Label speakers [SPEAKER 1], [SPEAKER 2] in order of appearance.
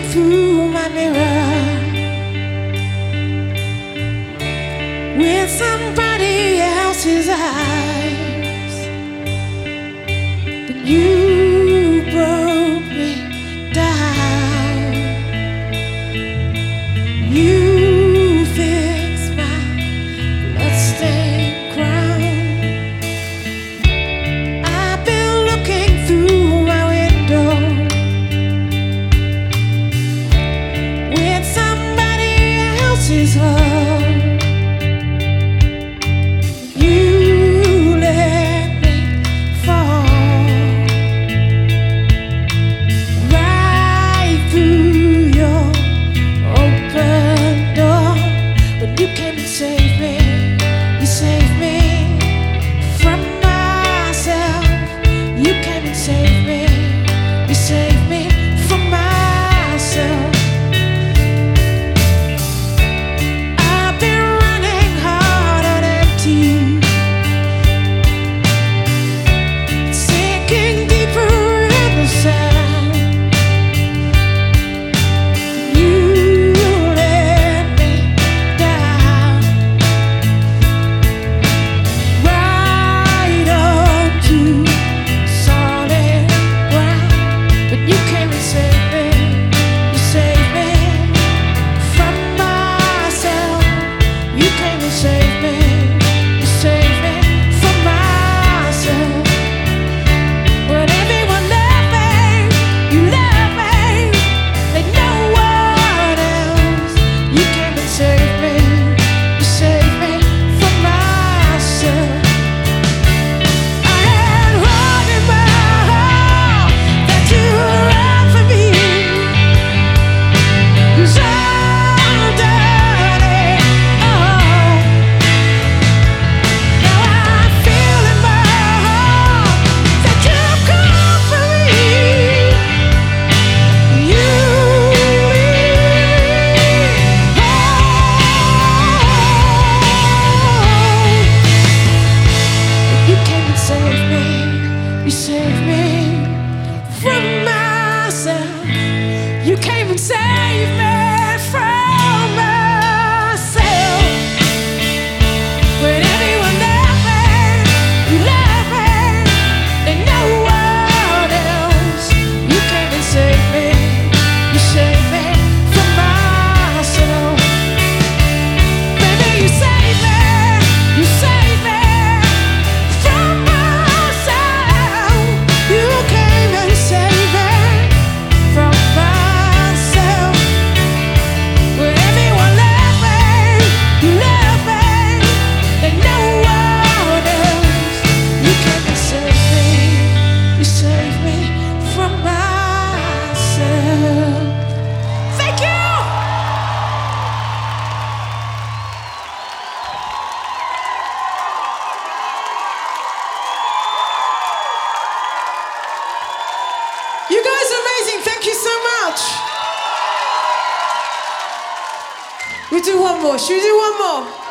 [SPEAKER 1] through my mirror with somebody else's eyes, but you broke me down. You fixed my bloodstained crown. I've been looking through my window with somebody else's love. You let me fall right through your open door, but you came and saved me. You saved me from myself. You came and saved me. You saved me from myself. I've been running hard on empty, sinking deeper in the sand. You let me down right onto solid ground, but you came and saved me. You saved me from myself. You came and saved me. You saved me from myself. When everyone left me, you left me like no one else. You came and saved me. You saved me from myself. I had heart in my heart that you ran for me, 'cause I've done it all. Now I feel in my heart that you come for me. You You came and saved me. You saved me from myself. You came and saved me from myself. When everyone left me, you left me like no one else. You came and saved me. You saved me from myself. Baby, you saved me. You saved me from myself. You came and saved me from myself. When everyone left me, you left me like no one else. You came and saved me. You saved me from myself. Thank you. You guys are amazing. Thank you so much. We do one more. Should we do one more?